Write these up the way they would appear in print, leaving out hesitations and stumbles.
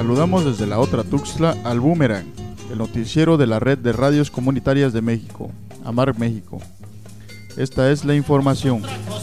saludamos desde la otra Tuxtla al Boomerang, el noticiero de la Red de Radios Comunitarias de México, AMAR México. Esta es la información.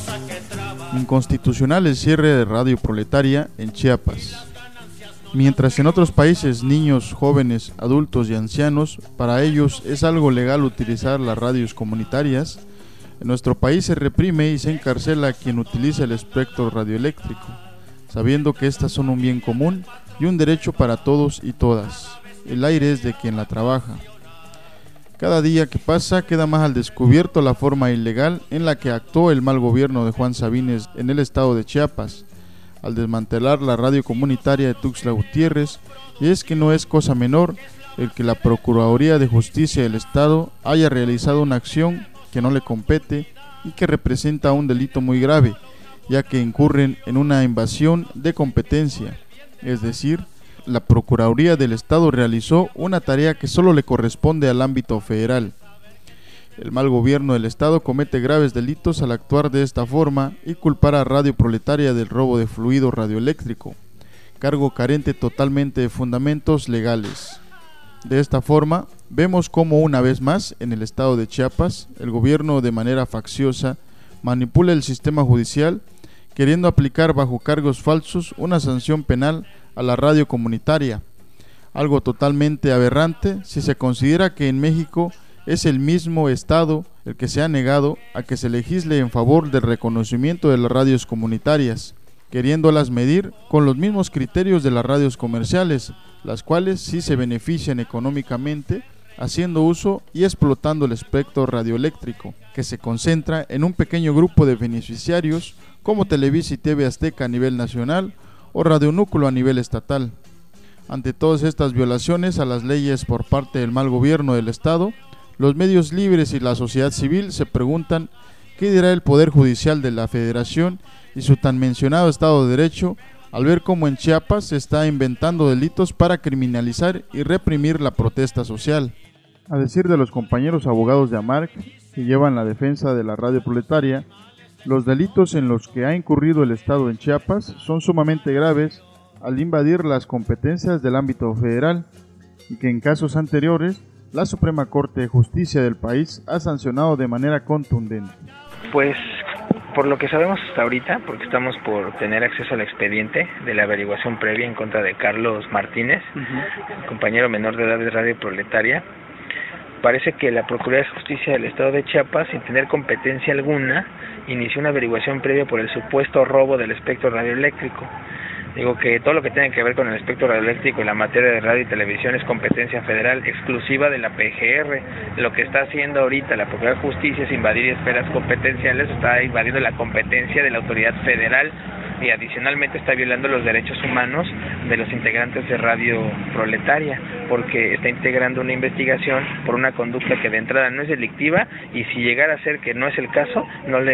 Inconstitucional el cierre de Radio Proletaria en Chiapas. Mientras en otros países niños, jóvenes, adultos y ancianos, para ellos es algo legal utilizar las radios comunitarias, en nuestro país se reprime y se encarcela a quien utiliza el espectro radioeléctrico, sabiendo que estas son un bien común y un derecho para todos y todas. El aire es de quien la trabaja. Cada día que pasa queda más al descubierto la forma ilegal en la que actuó el mal gobierno de Juan Sabines en el estado de Chiapas, al desmantelar la radio comunitaria de Tuxtla Gutiérrez, y es que no es cosa menor el que la Procuraduría de Justicia del Estado haya realizado una acción que no le compete y que representa un delito muy grave, ya que incurren en una invasión de competencia, es decir, la Procuraduría del Estado realizó una tarea que solo le corresponde al ámbito federal. El mal gobierno del Estado comete graves delitos al actuar de esta forma y culpar a Radio Proletaria del robo de fluido radioeléctrico, cargo carente totalmente de fundamentos legales. De esta forma, vemos cómo una vez más, en el estado de Chiapas, el gobierno de manera facciosa manipula el sistema judicial, queriendo aplicar bajo cargos falsos una sanción penal a la radio comunitaria, algo totalmente aberrante si se considera que en México es el mismo Estado el que se ha negado a que se legisle en favor del reconocimiento de las radios comunitarias, queriéndolas medir con los mismos criterios de las radios comerciales, las cuales sí se benefician económicamente haciendo uso y explotando el espectro radioeléctrico, que se concentra en un pequeño grupo de beneficiarios como Televisa y TV Azteca a nivel nacional o Radio Núcleo a nivel estatal. Ante todas estas violaciones a las leyes por parte del mal gobierno del Estado, los medios libres y la sociedad civil se preguntan qué dirá el Poder Judicial de la Federación y su tan mencionado Estado de Derecho al ver cómo en Chiapas se está inventando delitos para criminalizar y reprimir la protesta social. A decir de los compañeros abogados de AMARC que llevan la defensa de la radio proletaria, los delitos en los que ha incurrido el Estado en Chiapas son sumamente graves al invadir las competencias del ámbito federal y que en casos anteriores la Suprema Corte de Justicia del país ha sancionado de manera contundente. Pues por lo que sabemos hasta ahorita, porque estamos por tener acceso al expediente de la averiguación previa en contra de Carlos Martínez, compañero menor de edad de Radio Proletaria, parece que la Procuraduría de Justicia del Estado de Chiapas, sin tener competencia alguna, inició una averiguación previa por el supuesto robo del espectro radioeléctrico. Digo que todo lo que tiene que ver con el espectro radioeléctrico y la materia de radio y televisión es competencia federal exclusiva de la PGR. Lo que está haciendo ahorita la Procuraduría de Justicia es invadir esferas competenciales, está invadiendo la competencia de la autoridad federal y adicionalmente está violando los derechos humanos de los integrantes de Radio Proletaria, porque está integrando una investigación por una conducta que de entrada no es delictiva y si llegara a ser que no es el caso,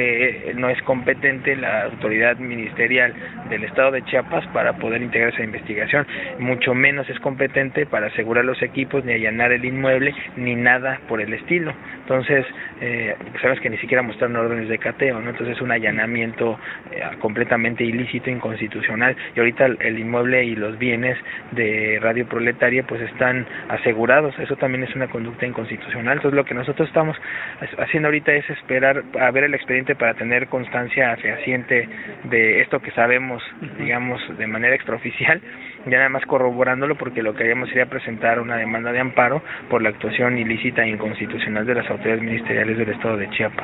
no es competente la autoridad ministerial del Estado de Chiapas para poder integrar esa investigación, mucho menos es competente para asegurar los equipos, ni allanar el inmueble, ni nada por el estilo. Entonces, sabes que ni siquiera mostraron órdenes de cateo, ¿no? Entonces es un allanamiento completamente ilícito, inconstitucional, y ahorita el inmueble y los bienes de Radio Proletaria pues están asegurados. Eso también es una conducta inconstitucional. Entonces lo que nosotros estamos haciendo ahorita es esperar a ver el expediente para tener constancia fehaciente de esto que sabemos, digamos, de manera extraoficial, ya nada más corroborándolo, porque lo que haríamos sería presentar una demanda de amparo por la actuación ilícita e inconstitucional de las autoridades ministeriales del Estado de Chiapas.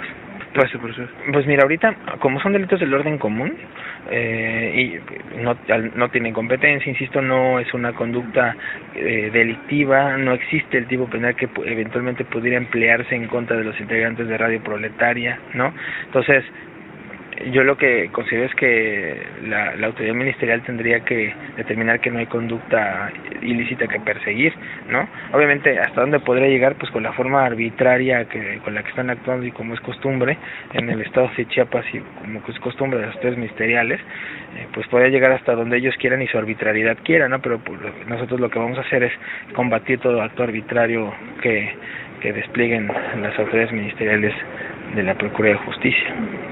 Pues mira, ahorita, como son delitos del orden común, y no tienen competencia, insisto, no es una conducta delictiva, no existe el tipo penal que eventualmente pudiera emplearse en contra de los integrantes de Radio Proletaria, ¿no? Entonces, yo lo que considero es que la autoridad ministerial tendría que determinar que no hay conducta ilícita que perseguir, ¿no? Obviamente, ¿hasta dónde podría llegar? Pues con la forma arbitraria con la que están actuando y como es costumbre en el estado de Chiapas y como es costumbre de las autoridades ministeriales, pues podría llegar hasta donde ellos quieran y su arbitrariedad quiera, ¿no? Pero pues, nosotros lo que vamos a hacer es combatir todo acto arbitrario que desplieguen las autoridades ministeriales de la Procuraduría de Justicia.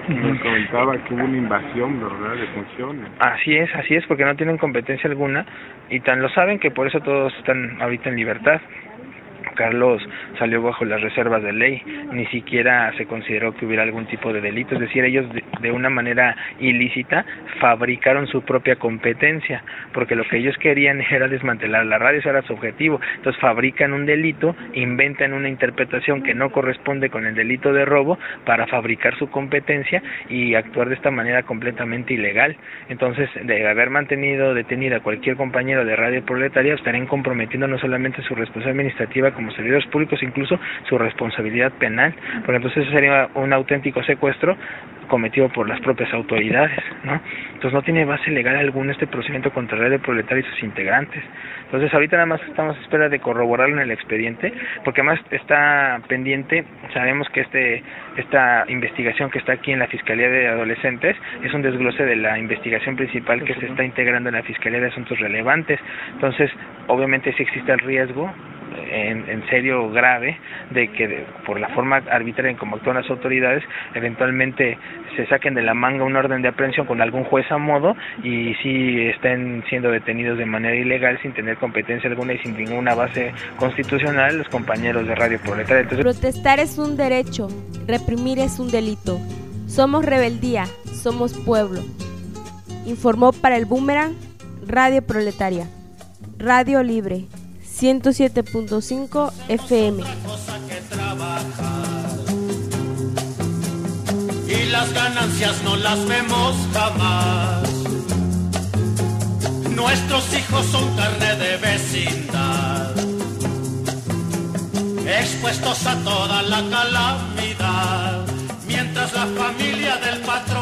Nos comentaba que hubo una invasión, ¿verdad?, de funciones. Así es, porque no tienen competencia alguna y tan lo saben que por eso todos están ahorita en libertad. Carlos salió bajo las reservas de ley, ni siquiera se consideró que hubiera algún tipo de delito, es decir, ellos de una manera ilícita fabricaron su propia competencia, porque lo que ellos querían era desmantelar la radio, ese era su objetivo. Entonces fabrican un delito, inventan una interpretación que no corresponde con el delito de robo para fabricar su competencia y actuar de esta manera completamente ilegal. Entonces, de haber mantenido detenida a cualquier compañero de Radio Proletaria, estarían comprometiendo no solamente su responsabilidad administrativa como servidores públicos, incluso su responsabilidad penal, porque entonces eso sería un auténtico secuestro cometido por las propias autoridades, ¿no? Entonces no tiene base legal alguna este procedimiento contra Radio Proletaria y sus integrantes. Entonces ahorita nada más estamos a espera de corroborarlo en el expediente, porque además está pendiente, sabemos que esta investigación que está aquí en la Fiscalía de Adolescentes es un desglose de la investigación principal que se está integrando en la Fiscalía de Asuntos Relevantes. Entonces, obviamente sí existe el riesgo en serio grave de que por la forma arbitraria en cómo actúan las autoridades eventualmente se saquen de la manga un orden de aprehensión con algún juez a modo y sí estén siendo detenidos de manera ilegal sin tener competencia alguna y sin ninguna base constitucional los compañeros de Radio Proletaria. Entonces, protestar es un derecho, reprimir es un delito. Somos rebeldía, somos pueblo. Informó para el Boomerang Radio Proletaria, Radio Libre 107.5 FM. Y las ganancias no las vemos jamás. Nuestros hijos son carne de vecindad, expuestos a toda la calamidad, mientras la familia del patrón